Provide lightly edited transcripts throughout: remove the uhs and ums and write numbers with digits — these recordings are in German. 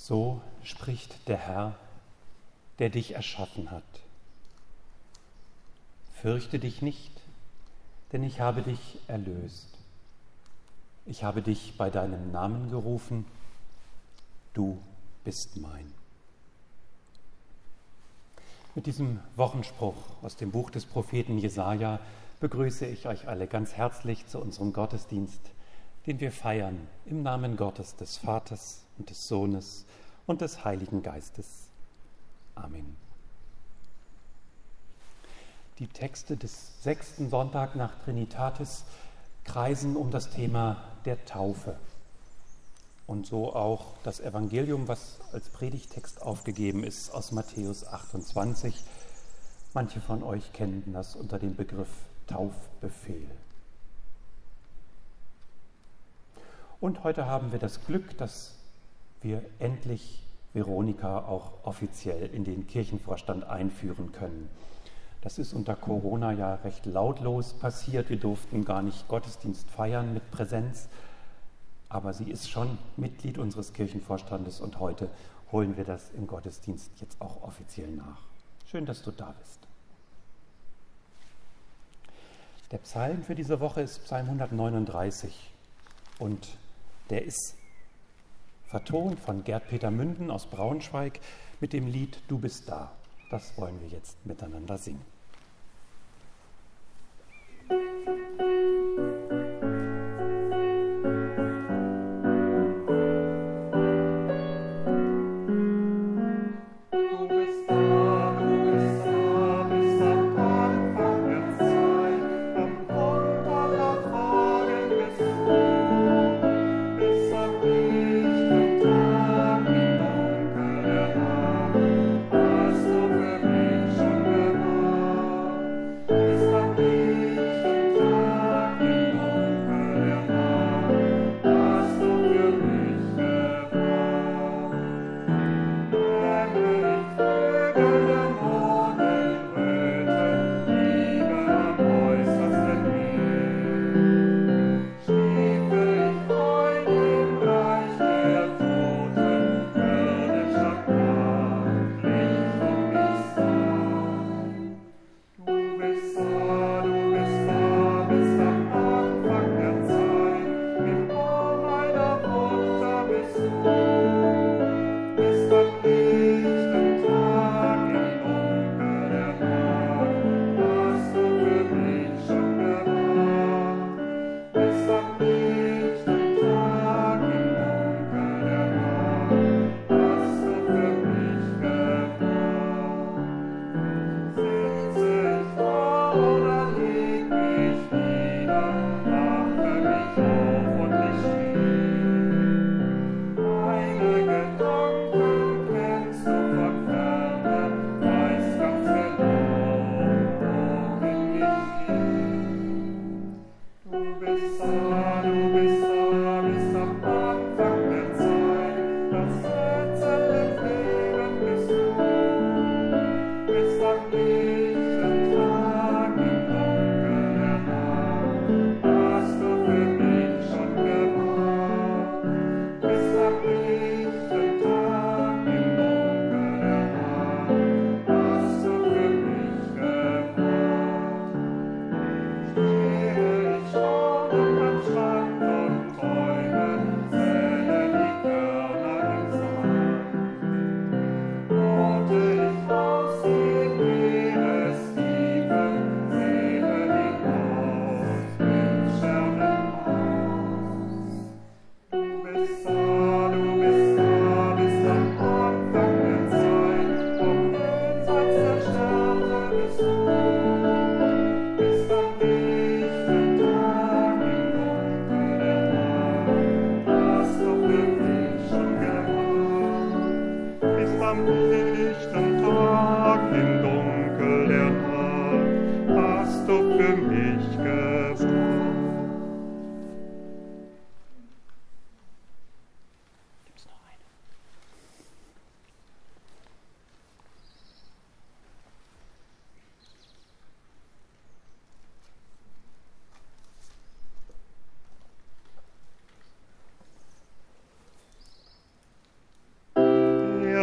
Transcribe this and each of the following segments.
So spricht der Herr, der dich erschaffen hat. Fürchte dich nicht, denn ich habe dich erlöst. Ich habe dich bei deinem Namen gerufen, du bist mein. Mit diesem Wochenspruch aus dem Buch des Propheten Jesaja begrüße ich euch alle ganz herzlich zu unserem Gottesdienst, den wir feiern im Namen Gottes, des Vaters und des Sohnes und des Heiligen Geistes. Amen. Die Texte des 6. Sonntag nach Trinitatis kreisen um das Thema der Taufe. Und so auch das Evangelium, was als Predigtext aufgegeben ist aus Matthäus 28. Manche von euch kennen das unter dem Begriff Taufbefehl. Und heute haben wir das Glück, dass wir endlich Veronika auch offiziell in den Kirchenvorstand einführen können. Das ist unter Corona ja recht lautlos passiert. Wir durften gar nicht Gottesdienst feiern mit Präsenz. Aber sie ist schon Mitglied unseres Kirchenvorstandes und heute holen wir das im Gottesdienst jetzt auch offiziell nach. Schön, dass du da bist. Der Psalm für diese Woche ist Psalm 139 und der ist vertont von Gerd Peter Münden aus Braunschweig mit dem Lied Du bist da. Das wollen wir jetzt miteinander singen.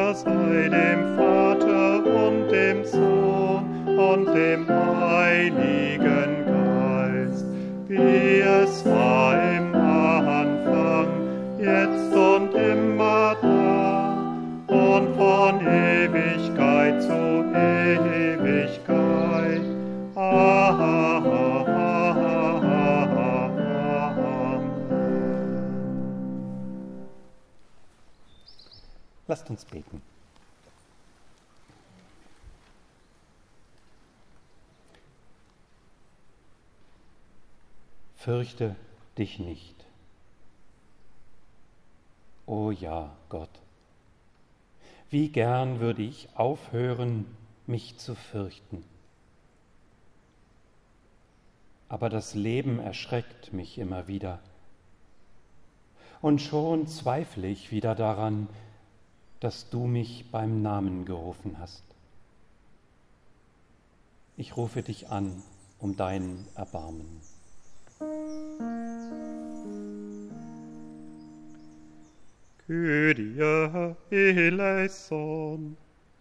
Ehre sei dem Vater und dem Sohn und dem Heiligen Geist, wie es war im Anfang, jetzt und immer da und von Ewigkeit zu Ewigkeit. Amen. Lasst uns beten. Fürchte dich nicht. O ja, Gott, wie gern würde ich aufhören, mich zu fürchten. Aber das Leben erschreckt mich immer wieder. Und schon zweifle ich wieder daran, dass du mich beim Namen gerufen hast. Ich rufe dich an um dein Erbarmen. Kyrie eleison,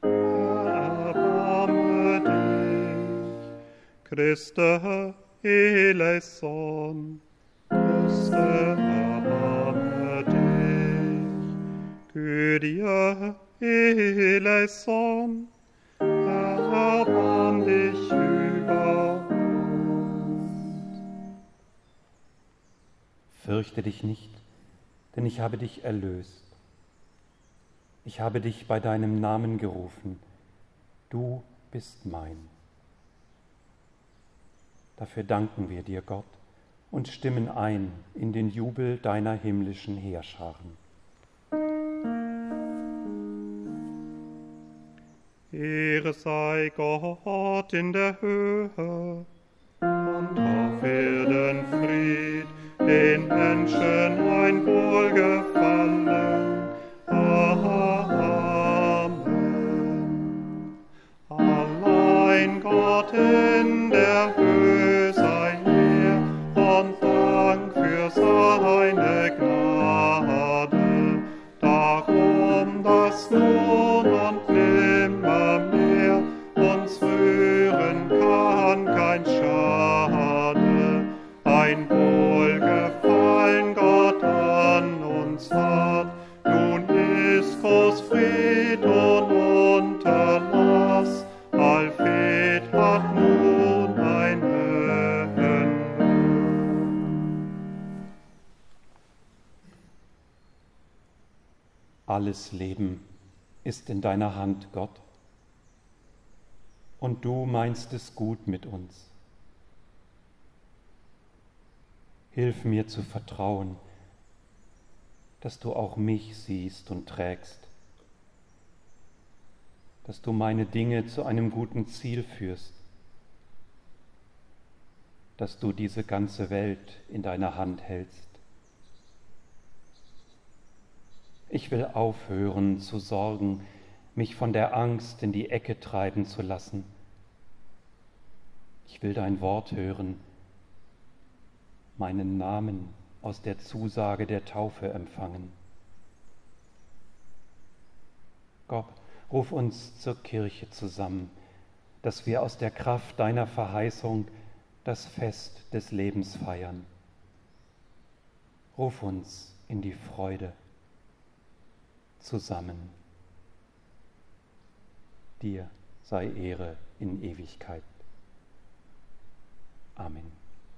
erbarme dich. Christe eleison, Christe erbarme dich. Kyrie eleison, erbarm dich über uns. Fürchte dich nicht, denn ich habe dich erlöst. Ich habe dich bei deinem Namen gerufen. Du bist mein. Dafür danken wir dir, Gott, und stimmen ein in den Jubel deiner himmlischen Heerscharen. Ehre sei Gott in der Höhe und auf Erden Fried, den Menschen ein Wohlgefallen. Amen. Allein Gott in der Höhe sei Ehre und Dank für seine Gnade. Darum, dass nun und nimmermehr uns rühren kann kein Schade, ein Wohlgefallen Gott an uns hat. Nun ist groß Fried und Unterlass, allfehlt hat nun ein Ende. Alles Leben ist in deiner Hand, Gott, und du meinst es gut mit uns. Hilf mir zu vertrauen, dass du auch mich siehst und trägst, dass du meine Dinge zu einem guten Ziel führst, dass du diese ganze Welt in deiner Hand hältst. Ich will aufhören zu sorgen, mich von der Angst in die Ecke treiben zu lassen. Ich will dein Wort hören, meinen Namen aus der Zusage der Taufe empfangen. Gott, ruf uns zur Kirche zusammen, dass wir aus der Kraft deiner Verheißung das Fest des Lebens feiern. Ruf uns in die Freude zusammen. Dir sei Ehre in Ewigkeit. Amen.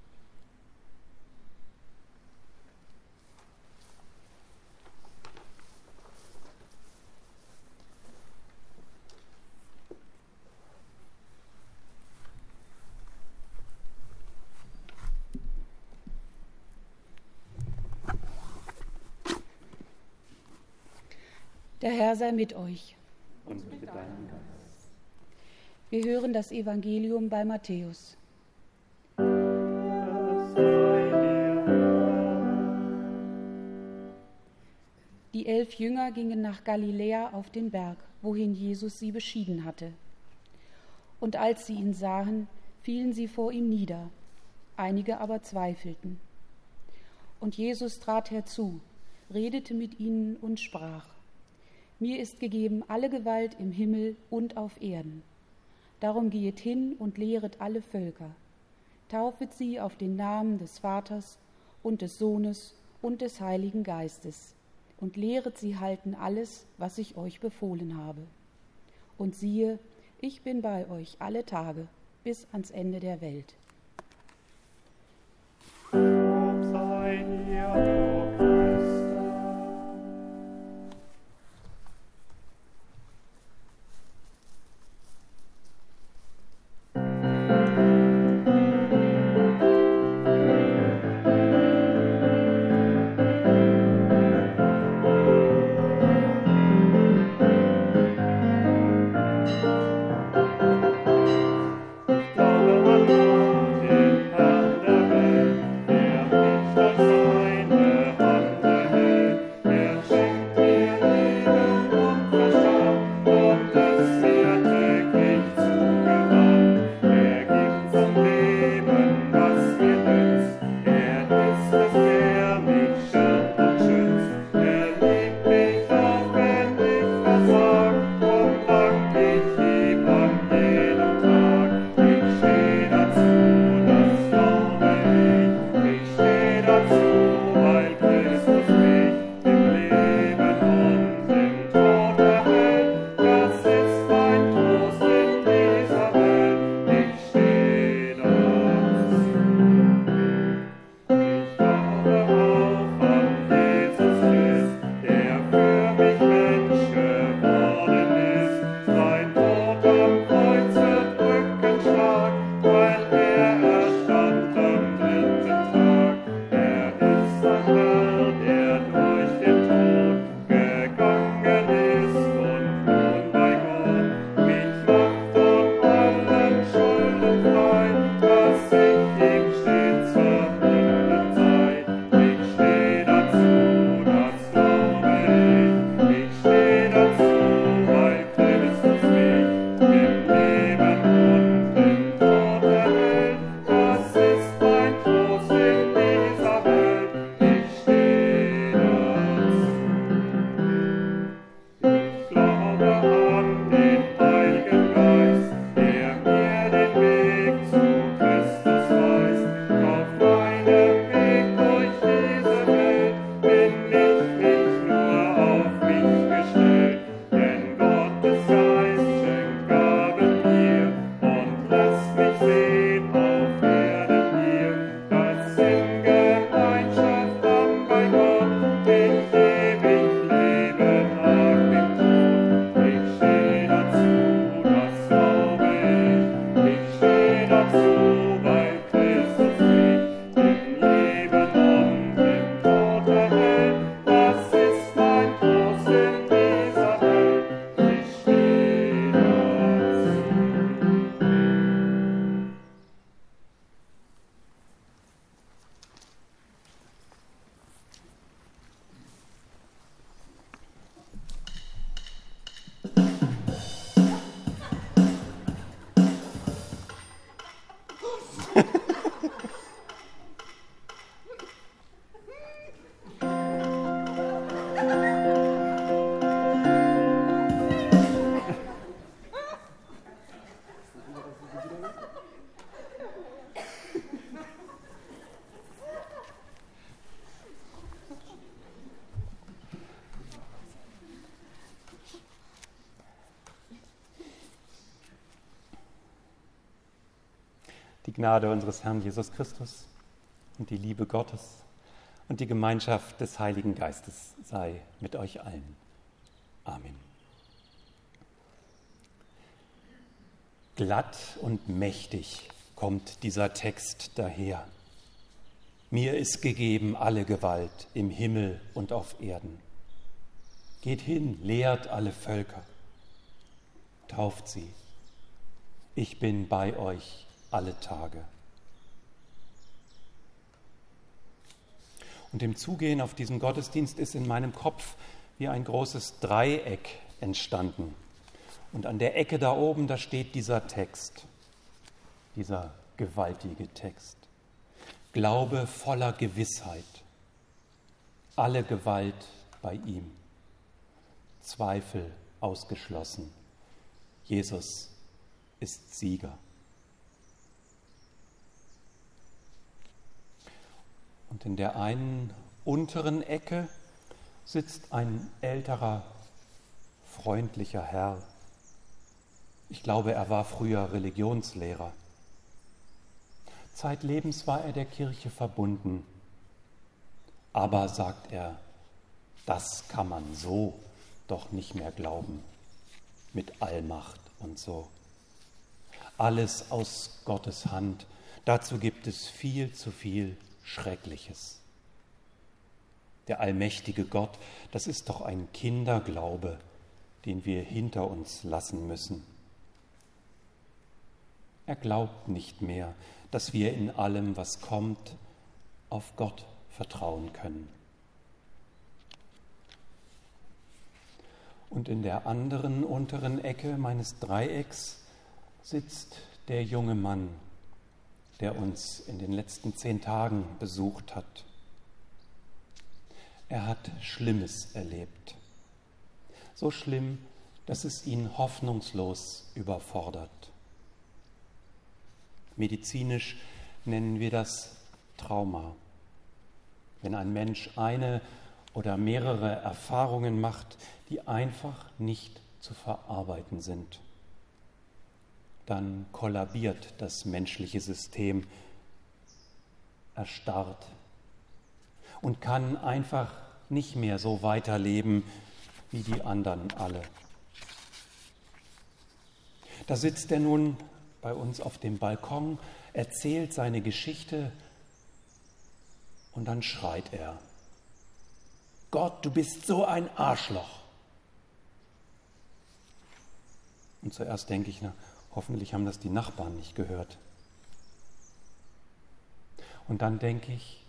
Der Herr sei mit euch. Und mit deinem Geist. Wir hören das Evangelium bei Matthäus. Die 11 Jünger gingen nach Galiläa auf den Berg, wohin Jesus sie beschieden hatte. Und als sie ihn sahen, fielen sie vor ihm nieder, einige aber zweifelten. Und Jesus trat herzu, redete mit ihnen und sprach: Mir ist gegeben alle Gewalt im Himmel und auf Erden. Darum gehet hin und lehret alle Völker. Taufet sie auf den Namen des Vaters und des Sohnes und des Heiligen Geistes und lehret sie halten alles, was ich euch befohlen habe. Und siehe, ich bin bei euch alle Tage bis ans Ende der Welt. Lob sei dir, o Christus. Die Gnade unseres Herrn Jesus Christus und die Liebe Gottes und die Gemeinschaft des Heiligen Geistes sei mit euch allen. Amen. Glatt und mächtig kommt dieser Text daher. Mir ist gegeben alle Gewalt im Himmel und auf Erden. Geht hin, lehrt alle Völker, tauft sie. Ich bin bei euch alle Tage. Und im Zugehen auf diesen Gottesdienst ist in meinem Kopf wie ein großes Dreieck entstanden. Und an der Ecke da oben, da steht dieser Text, dieser gewaltige Text. Glaube voller Gewissheit, alle Gewalt bei ihm. Zweifel ausgeschlossen. Jesus ist Sieger. Und in der einen unteren Ecke sitzt ein älterer, freundlicher Herr. Ich glaube, er war früher Religionslehrer. Zeitlebens war er der Kirche verbunden. Aber, sagt er, das kann man so doch nicht mehr glauben, mit Allmacht und so. Alles aus Gottes Hand, dazu gibt es viel zu viel Schreckliches. Der allmächtige Gott, das ist doch ein Kinderglaube, den wir hinter uns lassen müssen. Er glaubt nicht mehr, dass wir in allem, was kommt, auf Gott vertrauen können. Und in der anderen unteren Ecke meines Dreiecks sitzt der junge Mann, der uns in den letzten 10 Tagen besucht hat. Er hat Schlimmes erlebt. So schlimm, dass es ihn hoffnungslos überfordert. Medizinisch nennen wir das Trauma. Wenn ein Mensch eine oder mehrere Erfahrungen macht, die einfach nicht zu verarbeiten sind, dann kollabiert das menschliche System, erstarrt und kann einfach nicht mehr so weiterleben wie die anderen alle. Da sitzt er nun bei uns auf dem Balkon, erzählt seine Geschichte und dann schreit er: Gott, du bist so ein Arschloch. Und zuerst denke ich, hoffentlich haben das die Nachbarn nicht gehört. Und dann denke ich,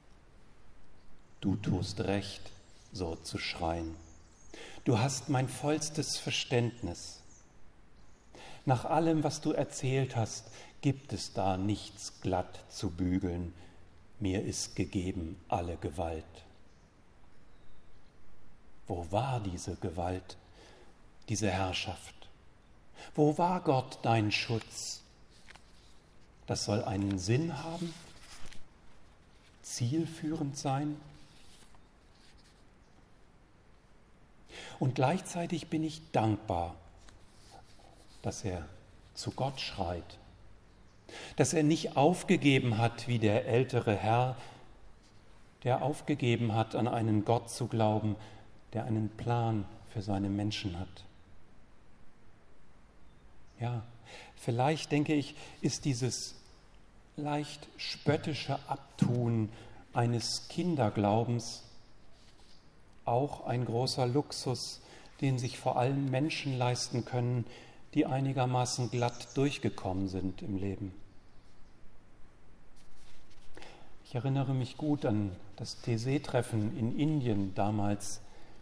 du tust recht, so zu schreien. Du hast mein vollstes Verständnis. Nach allem, was du erzählt hast, gibt es da nichts glatt zu bügeln. Mir ist gegeben alle Gewalt. Wo war diese Gewalt, diese Herrschaft? Wo war Gott dein Schutz? Das soll einen Sinn haben, zielführend sein. Und gleichzeitig bin ich dankbar, dass er zu Gott schreit, dass er nicht aufgegeben hat wie der ältere Herr, der aufgegeben hat, an einen Gott zu glauben, der einen Plan für seine Menschen hat. Ja, vielleicht, denke ich, ist dieses leicht spöttische Abtun eines Kinderglaubens auch ein großer Luxus, den sich vor allem Menschen leisten können, die einigermaßen glatt durchgekommen sind im Leben. Ich erinnere mich gut an das Taizé-Treffen in Indien damals.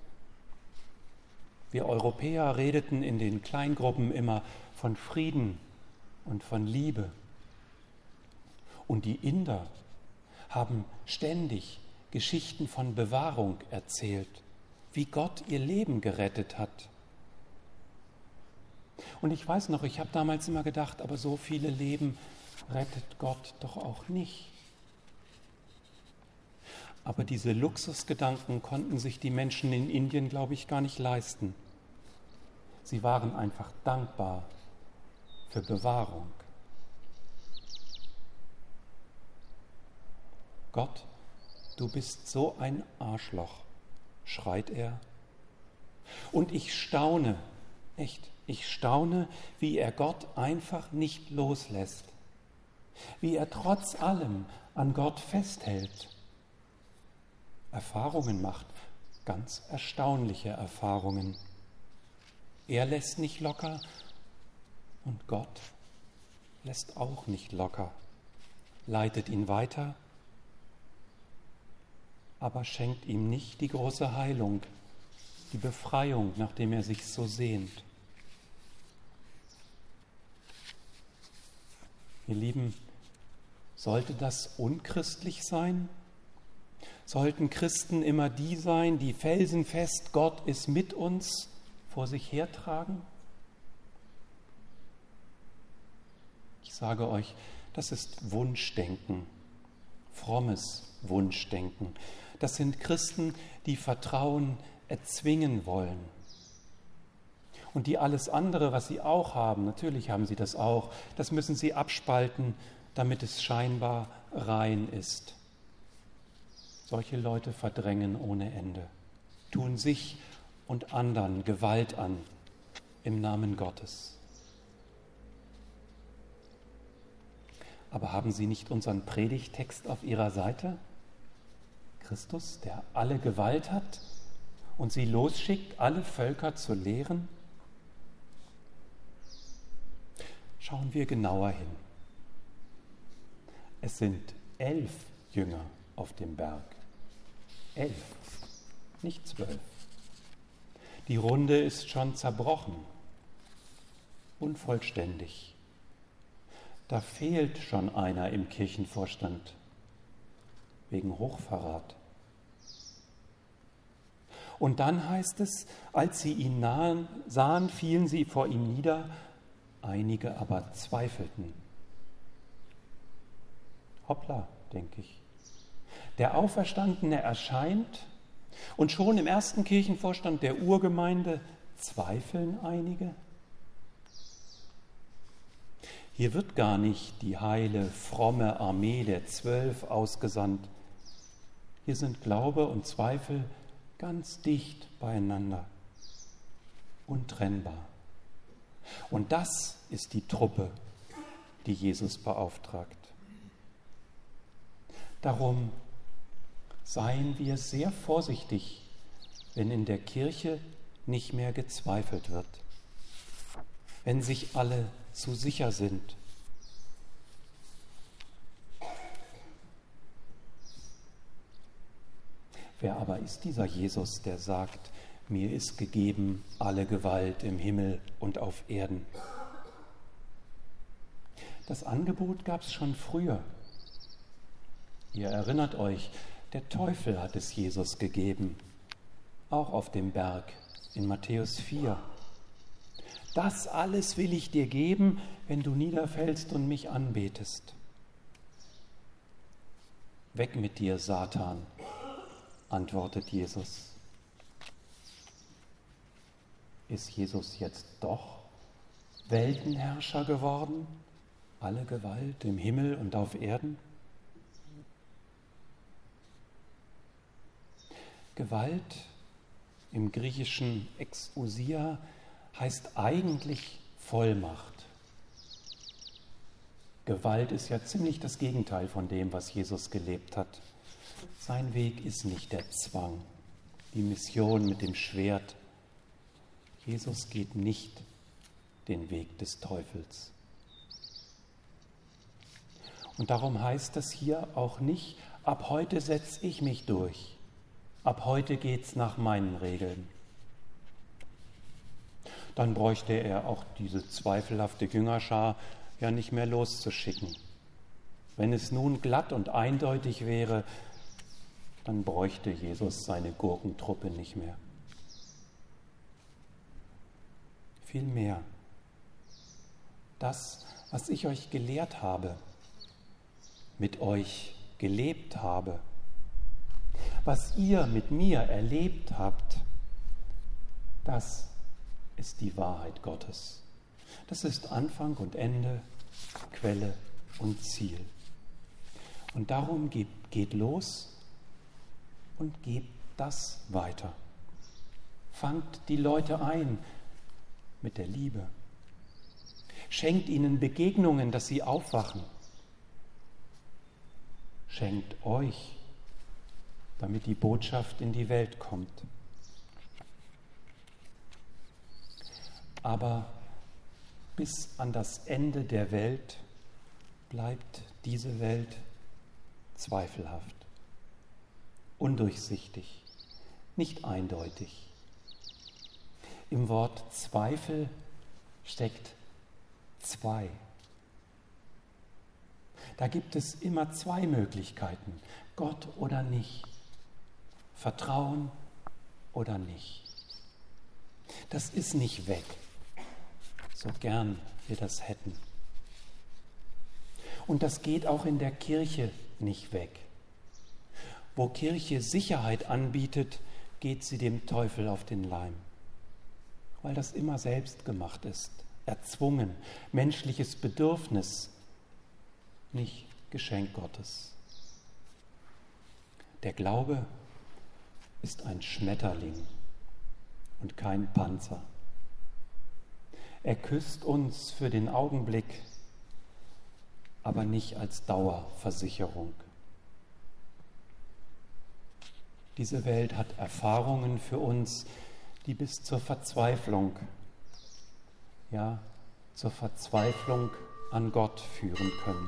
Wir Europäer redeten in den Kleingruppen immer von Frieden und von Liebe. Und die Inder haben ständig Geschichten von Bewahrung erzählt, wie Gott ihr Leben gerettet hat. Und ich weiß noch, ich habe damals immer gedacht, aber so viele Leben rettet Gott doch auch nicht. Aber diese Luxusgedanken konnten sich die Menschen in Indien, glaube ich, gar nicht leisten. Sie waren einfach dankbar für Bewahrung. Gott, du bist so ein Arschloch, schreit er. Und ich staune, echt, ich staune, wie er Gott einfach nicht loslässt, wie er trotz allem an Gott festhält, Erfahrungen macht, ganz erstaunliche Erfahrungen. Er lässt nicht locker und Gott lässt auch nicht locker, leitet ihn weiter, aber schenkt ihm nicht die große Heilung, die Befreiung, nach dem er sich so sehnt. Ihr Lieben, sollte das unchristlich sein? Sollten Christen immer die sein, die felsenfest Gott ist mit uns vor sich hertragen? Ich sage euch, das ist Wunschdenken, frommes Wunschdenken. Das sind Christen, die Vertrauen erzwingen wollen. Und die alles andere, was sie auch haben, natürlich haben sie das auch, das müssen sie abspalten, damit es scheinbar rein ist. Solche Leute verdrängen ohne Ende, tun sich und anderen Gewalt an im Namen Gottes. Aber haben Sie nicht unseren Predigttext auf Ihrer Seite? Christus, der alle Gewalt hat und sie losschickt, alle Völker zu lehren? Schauen wir genauer hin. Es sind 11 Jünger auf dem Berg. 11, nicht 12. Die Runde ist schon zerbrochen, unvollständig. Da fehlt schon einer im Kirchenvorstand wegen Hochverrat. Und dann heißt es, als sie ihn sahen, fielen sie vor ihm nieder, einige aber zweifelten. Hoppla, denke ich. Der Auferstandene erscheint und schon im ersten Kirchenvorstand der Urgemeinde zweifeln einige. Hier wird gar nicht die heile, fromme Armee der 12 ausgesandt. Hier sind Glaube und Zweifel ganz dicht beieinander, untrennbar. Und das ist die Truppe, die Jesus beauftragt. Darum seien wir sehr vorsichtig, wenn in der Kirche nicht mehr gezweifelt wird, wenn sich alle zu sicher sind. Wer aber ist dieser Jesus, der sagt, mir ist gegeben alle Gewalt im Himmel und auf Erden? Das Angebot gab es schon früher. Ihr erinnert euch, der Teufel hat es Jesus gegeben, auch auf dem Berg in Matthäus 4. Das alles will ich dir geben, wenn du niederfällst und mich anbetest. Weg mit dir, Satan, antwortet Jesus. Ist Jesus jetzt doch Weltenherrscher geworden? Alle Gewalt im Himmel und auf Erden? Gewalt im griechischen Exousia heißt eigentlich Vollmacht. Gewalt ist ja ziemlich das Gegenteil von dem, was Jesus gelebt hat. Sein Weg ist nicht der Zwang, die Mission mit dem Schwert. Jesus geht nicht den Weg des Teufels. Und darum heißt das hier auch nicht, ab heute setze ich mich durch. Ab heute geht's nach meinen Regeln. Dann bräuchte er auch diese zweifelhafte Jüngerschar ja nicht mehr loszuschicken. Wenn es nun glatt und eindeutig wäre, dann bräuchte Jesus seine Gurkentruppe nicht mehr. Vielmehr, das, was ich euch gelehrt habe, mit euch gelebt habe, was ihr mit mir erlebt habt, das ist die Wahrheit Gottes. Das ist Anfang und Ende, Quelle und Ziel. Und darum geht los und gebt das weiter. Fangt die Leute ein mit der Liebe. Schenkt ihnen Begegnungen, dass sie aufwachen. Schenkt euch, damit die Botschaft in die Welt kommt. Aber bis an das Ende der Welt bleibt diese Welt zweifelhaft, undurchsichtig, nicht eindeutig. Im Wort Zweifel steckt zwei. Da gibt es immer zwei Möglichkeiten, Gott oder nicht, Vertrauen oder nicht. Das ist nicht weg, so gern wir das hätten. Und das geht auch in der Kirche nicht weg. Wo Kirche Sicherheit anbietet, geht sie dem Teufel auf den Leim, weil das immer selbst gemacht ist, erzwungen, menschliches Bedürfnis, nicht Geschenk Gottes. Der Glaube ist ein Schmetterling und kein Panzer. Er küsst uns für den Augenblick, aber nicht als Dauerversicherung. Diese Welt hat Erfahrungen für uns, die bis zur Verzweiflung, ja, zur Verzweiflung an Gott führen können.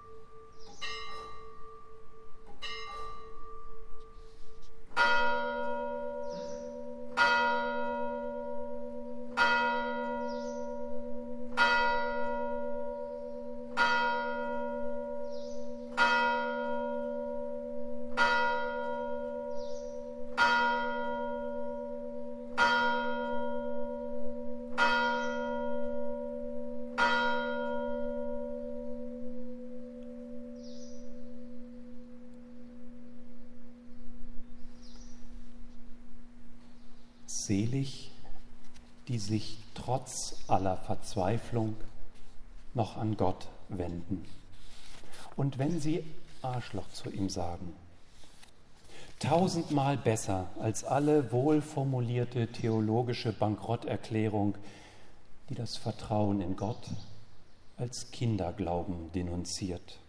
Selig, die sich trotz aller Verzweiflung noch an Gott wenden. Und wenn sie Arschloch zu ihm sagen, 1000-mal besser als alle wohlformulierte theologische Bankrotterklärung, die das Vertrauen in Gott als Kinderglauben denunziert.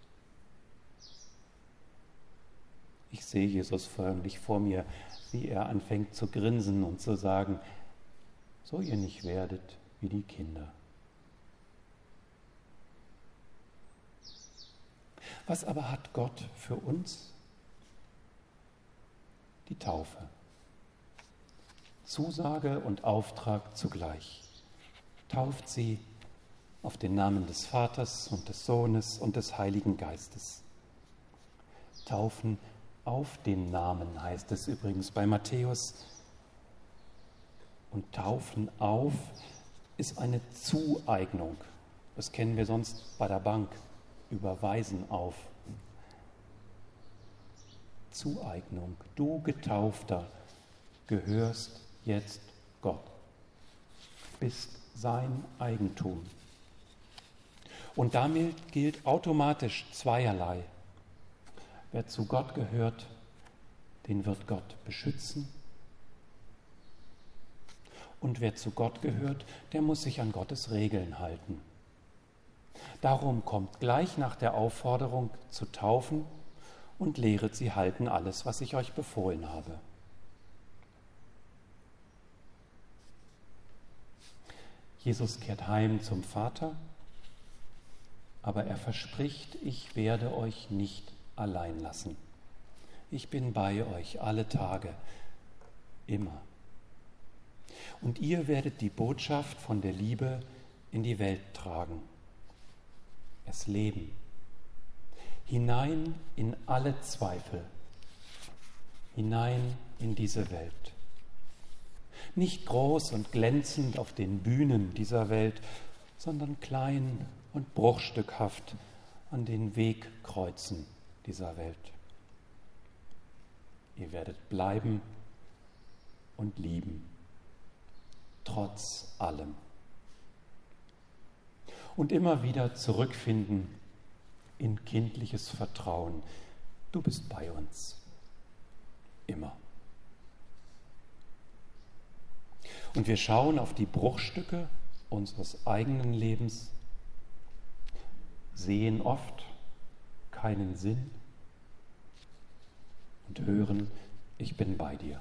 Ich sehe Jesus förmlich vor mir, wie er anfängt zu grinsen und zu sagen, so ihr nicht werdet wie die Kinder. Was aber hat Gott für uns? Die Taufe. Zusage und Auftrag zugleich. Tauft sie auf den Namen des Vaters und des Sohnes und des Heiligen Geistes. Taufen auf den Namen heißt es übrigens bei Matthäus. Und Taufen auf ist eine Zueignung. Das kennen wir sonst bei der Bank. Überweisen auf. Zueignung. Du Getaufter gehörst jetzt Gott. Bist sein Eigentum. Und damit gilt automatisch zweierlei. Wer zu Gott gehört, den wird Gott beschützen. Und wer zu Gott gehört, der muss sich an Gottes Regeln halten. Darum kommt gleich nach der Aufforderung zu taufen und lehret sie halten alles, was ich euch befohlen habe. Jesus kehrt heim zum Vater, aber er verspricht, ich werde euch nicht allein lassen. Ich bin bei euch alle Tage, immer. Und ihr werdet die Botschaft von der Liebe in die Welt tragen. Es leben. Hinein in alle Zweifel. Hinein in diese Welt. Nicht groß und glänzend auf den Bühnen dieser Welt, sondern klein und bruchstückhaft an den Wegkreuzen dieser Welt. Ihr werdet bleiben und lieben, trotz allem. Und immer wieder zurückfinden in kindliches Vertrauen. Du bist bei uns. Immer. Und wir schauen auf die Bruchstücke unseres eigenen Lebens, sehen oft keinen Sinn und hören, ich bin bei dir.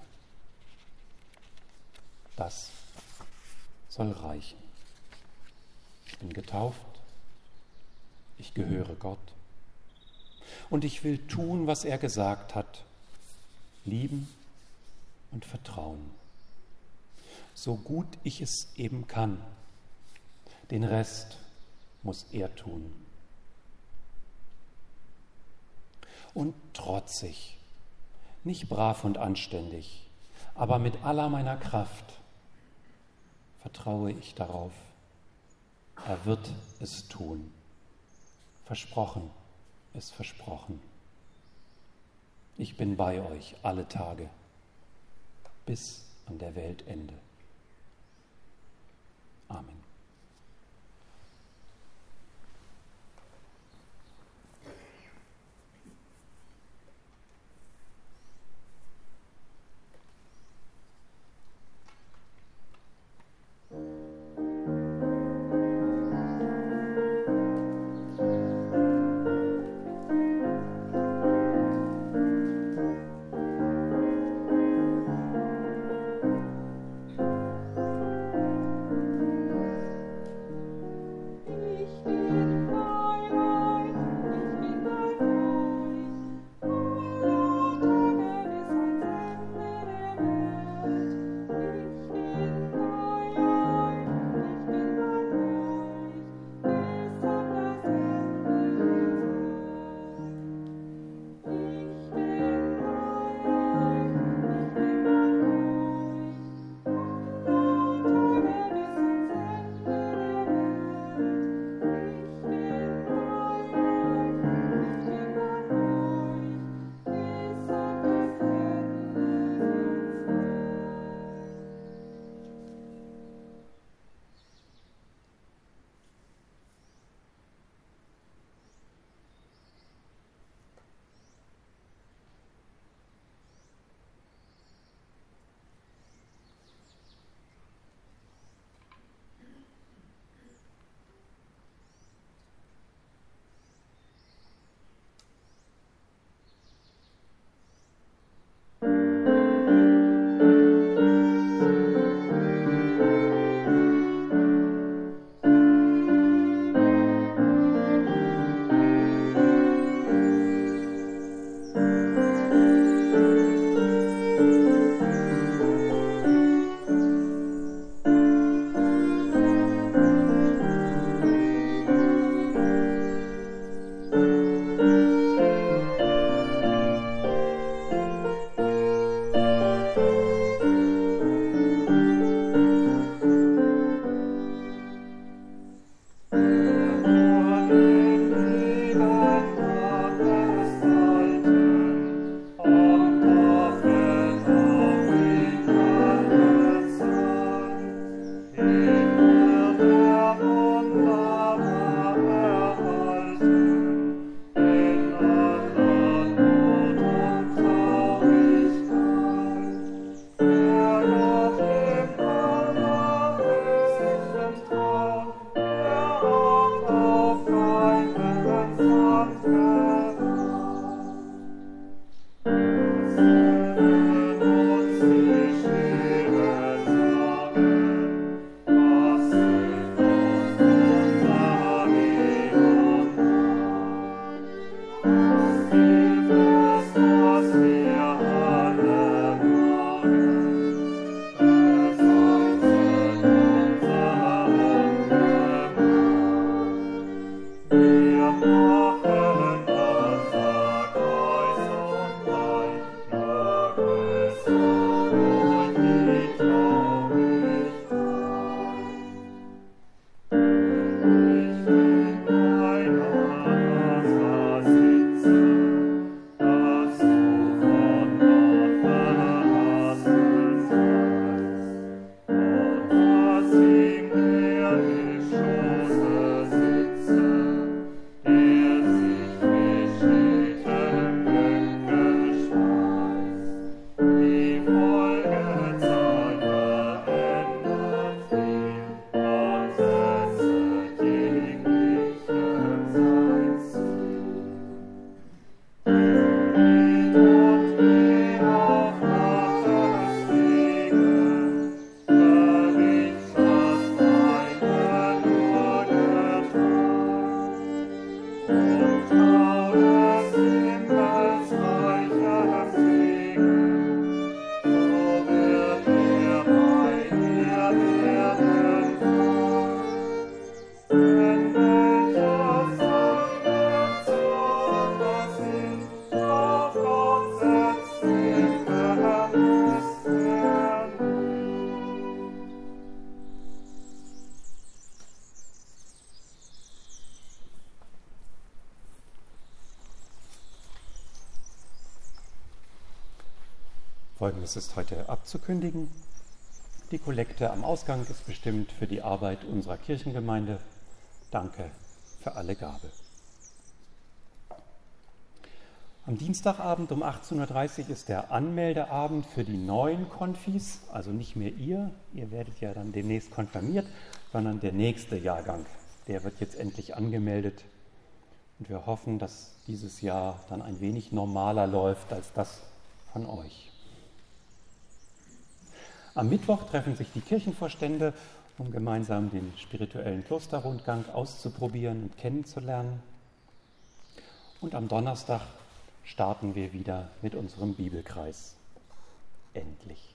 Das soll reichen. Ich bin getauft, ich gehöre Gott und ich will tun, was er gesagt hat, lieben und vertrauen, so gut ich es eben kann. Den Rest muss er tun. Und trotzig, nicht brav und anständig, aber mit aller meiner Kraft vertraue ich darauf. Er wird es tun. Versprochen ist versprochen. Ich bin bei euch alle Tage, bis an der Weltende. Amen. Folgendes ist heute abzukündigen. Die Kollekte am Ausgang ist bestimmt für die Arbeit unserer Kirchengemeinde. Danke für alle Gabe. Am Dienstagabend um 18.30 Uhr ist der Anmeldeabend für die neuen Konfis, also nicht mehr ihr werdet ja dann demnächst konfirmiert, sondern der nächste Jahrgang, der wird jetzt endlich angemeldet. Und wir hoffen, dass dieses Jahr dann ein wenig normaler läuft als das von euch. Am Mittwoch treffen sich die Kirchenvorstände, um gemeinsam den spirituellen Klosterrundgang auszuprobieren und kennenzulernen. Und am Donnerstag starten wir wieder mit unserem Bibelkreis. Endlich.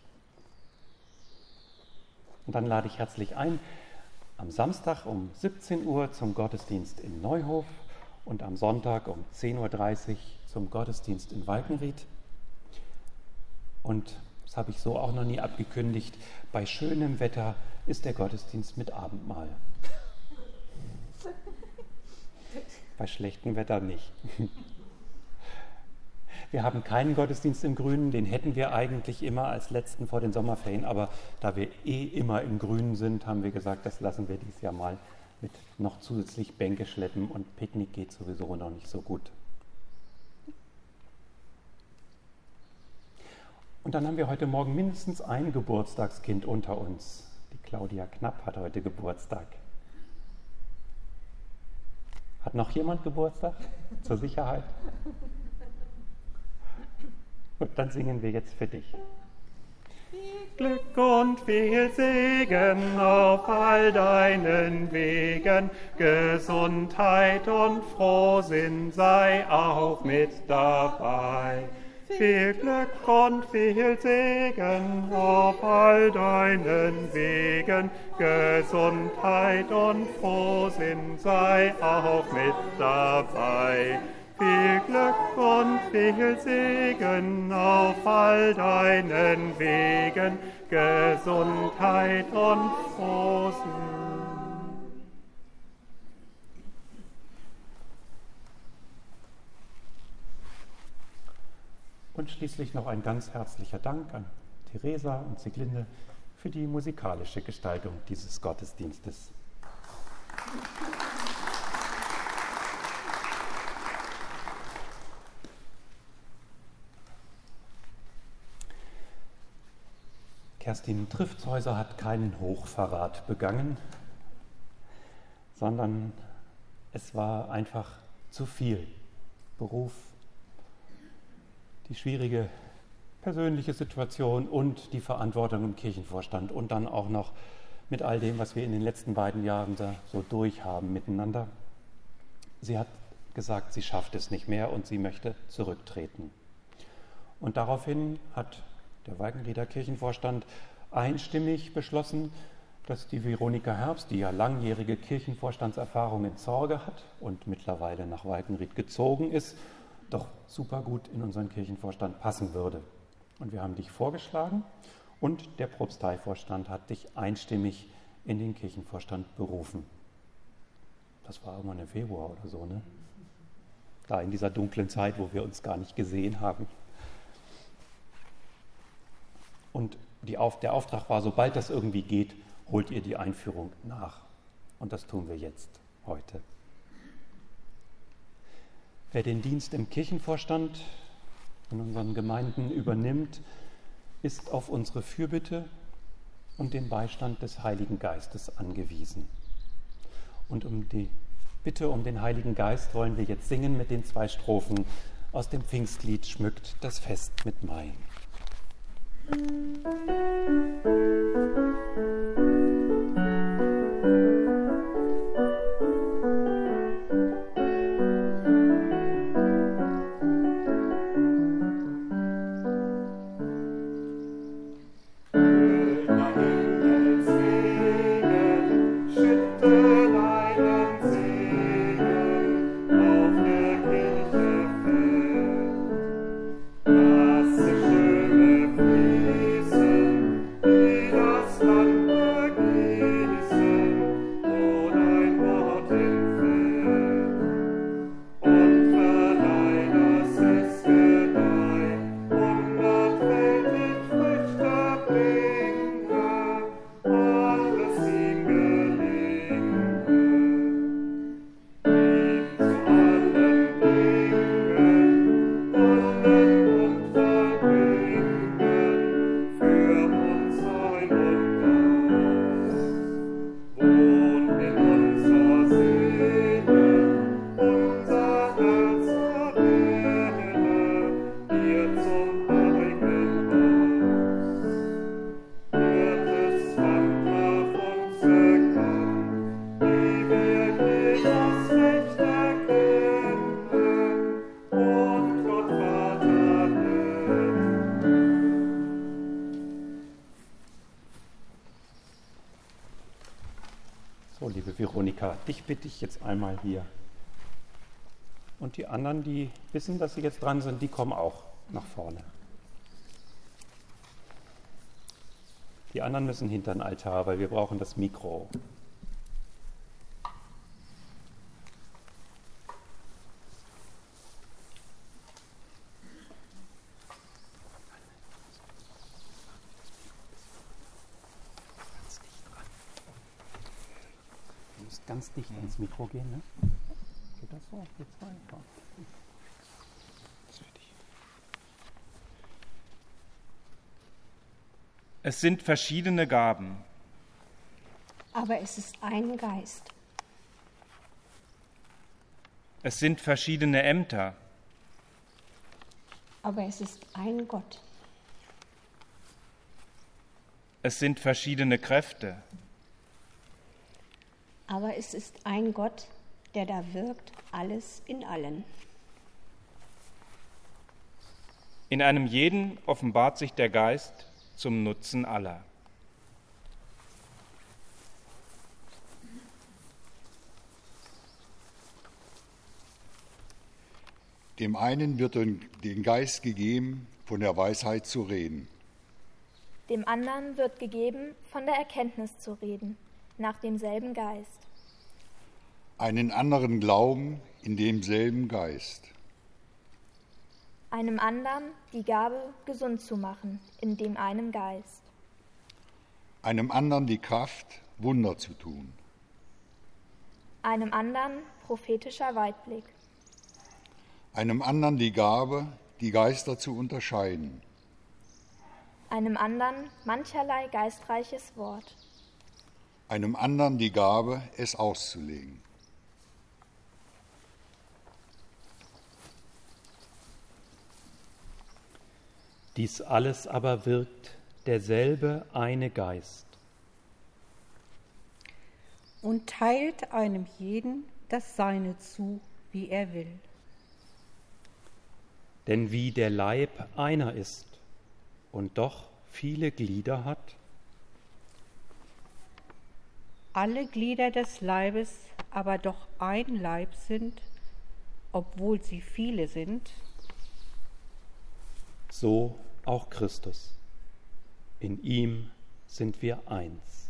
Und dann lade ich herzlich ein, am Samstag um 17 Uhr zum Gottesdienst in Neuhof und am Sonntag um 10.30 Uhr zum Gottesdienst in Walkenried. Und das habe ich so auch noch nie abgekündigt, bei schönem Wetter ist der Gottesdienst mit Abendmahl. Bei schlechtem Wetter nicht. Wir haben keinen Gottesdienst im Grünen, den hätten wir eigentlich immer als letzten vor den Sommerferien, aber da wir immer im Grünen sind, haben wir gesagt, das lassen wir dieses Jahr mal mit noch zusätzlich Bänke schleppen und Picknick geht sowieso noch nicht so gut. Und dann haben wir heute Morgen mindestens ein Geburtstagskind unter uns. Die Claudia Knapp hat heute Geburtstag. Hat noch jemand Geburtstag? Zur Sicherheit? Und dann singen wir jetzt für dich. Glück und viel Segen auf all deinen Wegen, Gesundheit und Frohsinn sei auch mit dabei. Viel Glück und viel Segen auf all deinen Wegen, Gesundheit und Frohsinn sei auch mit dabei. Viel Glück und viel Segen auf all deinen Wegen, Gesundheit und Frohsinn. Und schließlich noch ein ganz herzlicher Dank an Theresa und Sieglinde für die musikalische Gestaltung dieses Gottesdienstes. Kerstin Triftshäuser hat keinen Hochverrat begangen, sondern es war einfach zu viel. Beruf, die schwierige persönliche Situation und die Verantwortung im Kirchenvorstand und dann auch noch mit all dem, was wir in den letzten beiden Jahren da so durchhaben miteinander. Sie hat gesagt, sie schafft es nicht mehr und sie möchte zurücktreten. Und daraufhin hat der Walkenrieder Kirchenvorstand einstimmig beschlossen, dass die Veronika Herbst, die ja langjährige Kirchenvorstandserfahrung in Zorge hat und mittlerweile nach Walkenried gezogen ist, doch super gut in unseren Kirchenvorstand passen würde. Und wir haben dich vorgeschlagen und der Propsteivorstand hat dich einstimmig in den Kirchenvorstand berufen. Das war irgendwann im Februar oder so, ne? Da in dieser dunklen Zeit, wo wir uns gar nicht gesehen haben. Und der Auftrag war, sobald das irgendwie geht, holt ihr die Einführung nach. Und das tun wir jetzt, heute. Wer den Dienst im Kirchenvorstand in unseren Gemeinden übernimmt, ist auf unsere Fürbitte und den Beistand des Heiligen Geistes angewiesen. Und um die Bitte um den Heiligen Geist wollen wir jetzt singen mit den 2 Strophen aus dem Pfingstlied Schmückt das Fest mit Mai. Lass es schöne fließen, wie das Land So, liebe Veronika, dich bitte ich jetzt einmal hier. Und die anderen, die wissen, dass sie jetzt dran sind, die kommen auch nach vorne. Die anderen müssen hinter den Altar, weil wir brauchen das Mikro. Du musst ganz dicht ans Mikro gehen, ne? Geht das so? Geht's rein? Ja. Es sind verschiedene Gaben. Aber es ist ein Geist. Es sind verschiedene Ämter. Aber es ist ein Gott. Es sind verschiedene Kräfte. Aber es ist ein Gott, der da wirkt, alles in allen. In einem jeden offenbart sich der Geist zum Nutzen aller. Dem einen wird den Geist gegeben, von der Weisheit zu reden. Dem anderen wird gegeben, von der Erkenntnis zu reden, nach demselben Geist. Einen anderen Glauben in demselben Geist. Einem anderen die Gabe, gesund zu machen, in dem einen Geist. Einem anderen die Kraft, Wunder zu tun. Einem anderen prophetischer Weitblick. Einem anderen die Gabe, die Geister zu unterscheiden. Einem anderen mancherlei geistreiches Wort. Einem anderen die Gabe, es auszulegen. Dies alles aber wirkt derselbe eine Geist. Und teilt einem jeden das Seine zu, wie er will. Denn wie der Leib einer ist und doch viele Glieder hat, Alle Glieder des Leibes aber doch ein Leib sind, obwohl sie viele sind, so auch Christus. In ihm sind wir eins.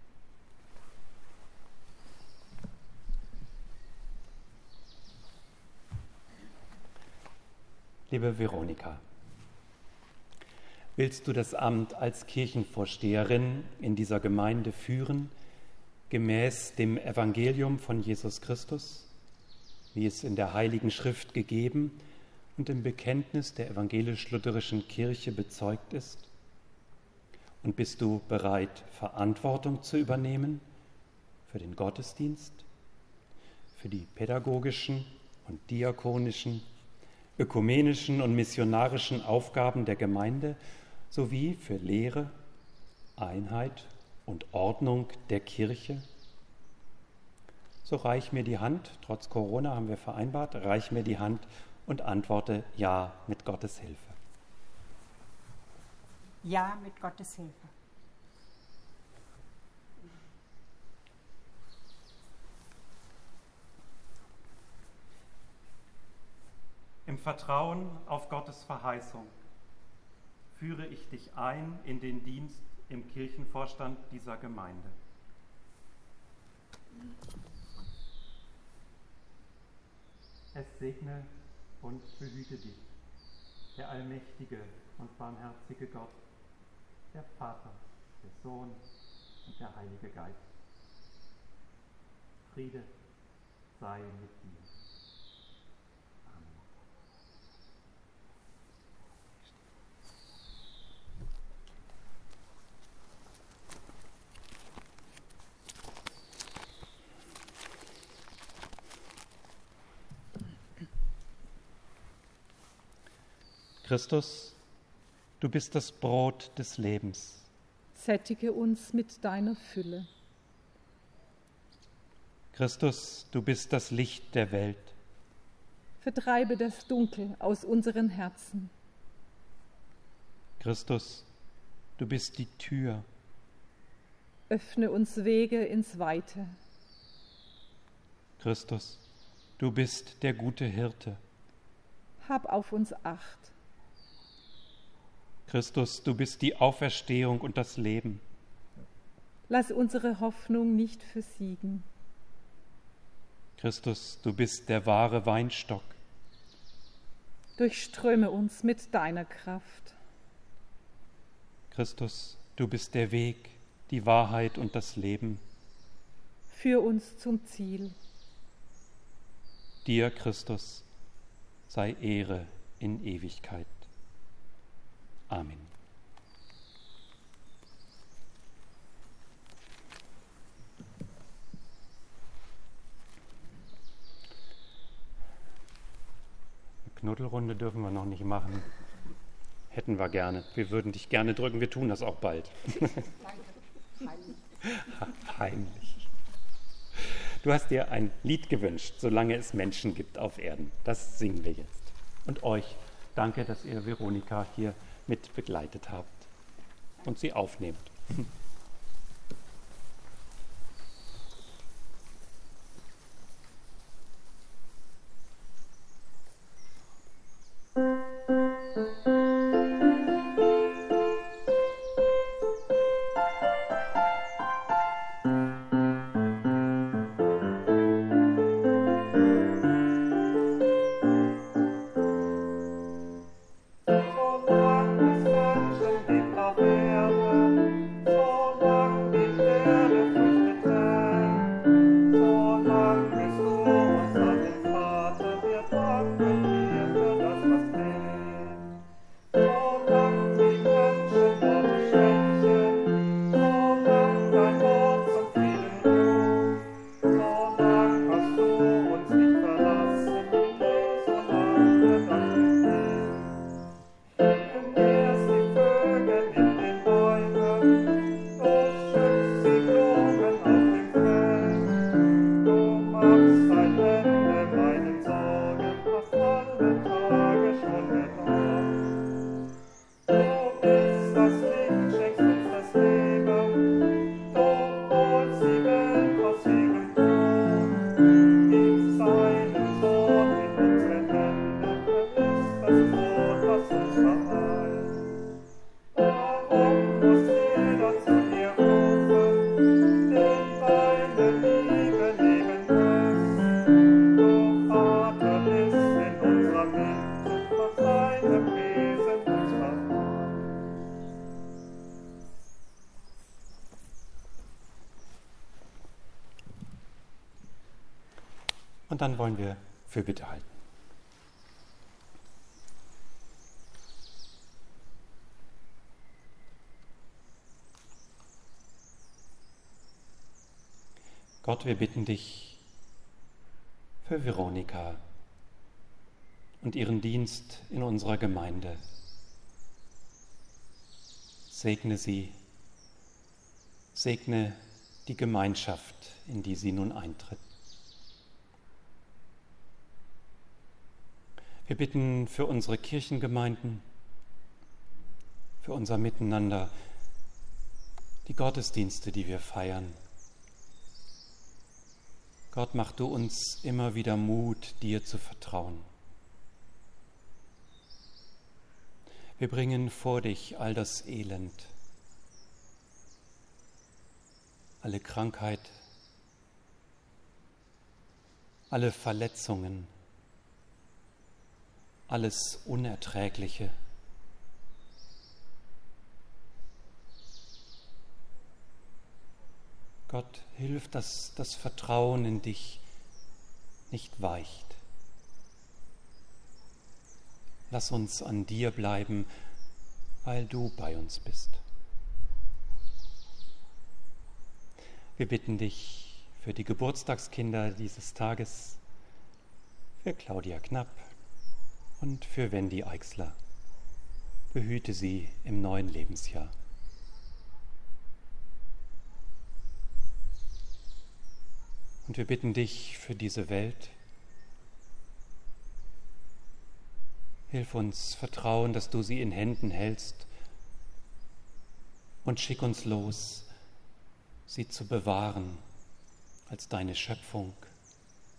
Liebe Veronika, willst du das Amt als Kirchenvorsteherin in dieser Gemeinde führen, gemäß dem Evangelium von Jesus Christus, wie es in der Heiligen Schrift gegeben und im Bekenntnis der evangelisch-lutherischen Kirche bezeugt ist? Und bist du bereit, Verantwortung zu übernehmen für den Gottesdienst, für die pädagogischen und diakonischen, ökumenischen und missionarischen Aufgaben der Gemeinde sowie für Lehre, Einheit und Ordnung der Kirche? So reich mir die Hand, trotz Corona haben wir vereinbart, reich mir die Hand und antworte ja mit Gottes Hilfe. ja mit Gottes Hilfe. Im Vertrauen auf Gottes Verheißung führe ich dich ein in den Dienst im Kirchenvorstand dieser Gemeinde. Es segne und behüte dich, der allmächtige und barmherzige Gott, der Vater, der Sohn und der Heilige Geist. Friede sei mit dir. Amen. Christus, du bist das Brot des Lebens. Sättige uns mit deiner Fülle. Christus, du bist das Licht der Welt. Vertreibe das Dunkel aus unseren Herzen. Christus, du bist die Tür. Öffne uns Wege ins Weite. Christus, du bist der gute Hirte. Hab auf uns Acht. Christus, du bist die Auferstehung und das Leben. Lass unsere Hoffnung nicht versiegen. Christus, du bist der wahre Weinstock. Durchströme uns mit deiner Kraft. Christus, du bist der Weg, die Wahrheit und das Leben. Führ uns zum Ziel. Dir, Christus, sei Ehre in Ewigkeit. Amen. Eine Knuddelrunde dürfen wir noch nicht machen. Hätten wir gerne. Wir würden dich gerne drücken. Wir tun das auch bald. Heimlich. Du hast dir ein Lied gewünscht, solange es Menschen gibt auf Erden. Das singen wir jetzt. Und euch danke, dass ihr Veronika hier mit begleitet habt und sie aufnehmt. Und dann wollen wir Fürbitte halten. Gott, wir bitten dich für Veronika und ihren Dienst in unserer Gemeinde. Segne sie, segne die Gemeinschaft, in die sie nun eintritt. Wir bitten für unsere Kirchengemeinden, für unser Miteinander, die Gottesdienste, die wir feiern. Gott, mach du uns immer wieder Mut, dir zu vertrauen. Wir bringen vor dich all das Elend, alle Krankheit, alle Verletzungen, alles Unerträgliche. Gott, hilf, dass das Vertrauen in dich nicht weicht. Lass uns an dir bleiben, weil du bei uns bist. Wir bitten dich für die Geburtstagskinder dieses Tages, für Claudia Knapp und für Wendy Eichsler. Behüte sie im neuen Lebensjahr. Und wir bitten dich für diese Welt. Hilf uns vertrauen, dass du sie in Händen hältst und schick uns los, sie zu bewahren als deine Schöpfung,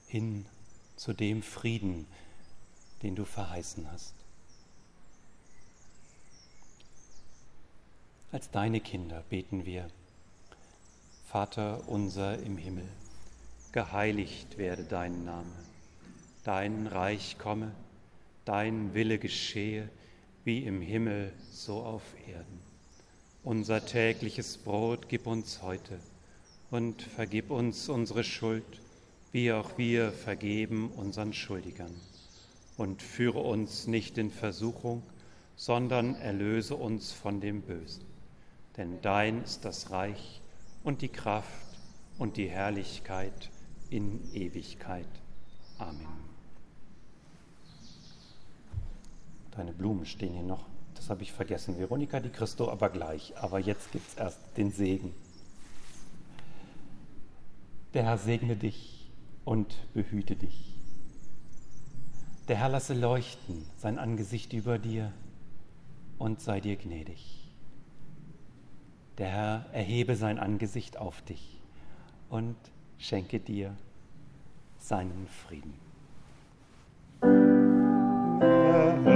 hin zu dem Frieden, den du verheißen hast. Als deine Kinder beten wir: Vater unser im Himmel, geheiligt werde dein Name, dein Reich komme, dein Wille geschehe, wie im Himmel, so auf Erden. Unser tägliches Brot gib uns heute und vergib uns unsere Schuld, wie auch wir vergeben unseren Schuldigern. Und führe uns nicht in Versuchung, sondern erlöse uns von dem Bösen. Denn dein ist das Reich und die Kraft und die Herrlichkeit in Ewigkeit. Amen. Deine Blumen stehen hier noch, das habe ich vergessen. Veronika Di Cristo aber gleich, aber jetzt gibt es erst den Segen. Der Herr segne dich und behüte dich. Der Herr lasse leuchten sein Angesicht über dir und sei dir gnädig. Der Herr erhebe sein Angesicht auf dich und schenke dir seinen Frieden.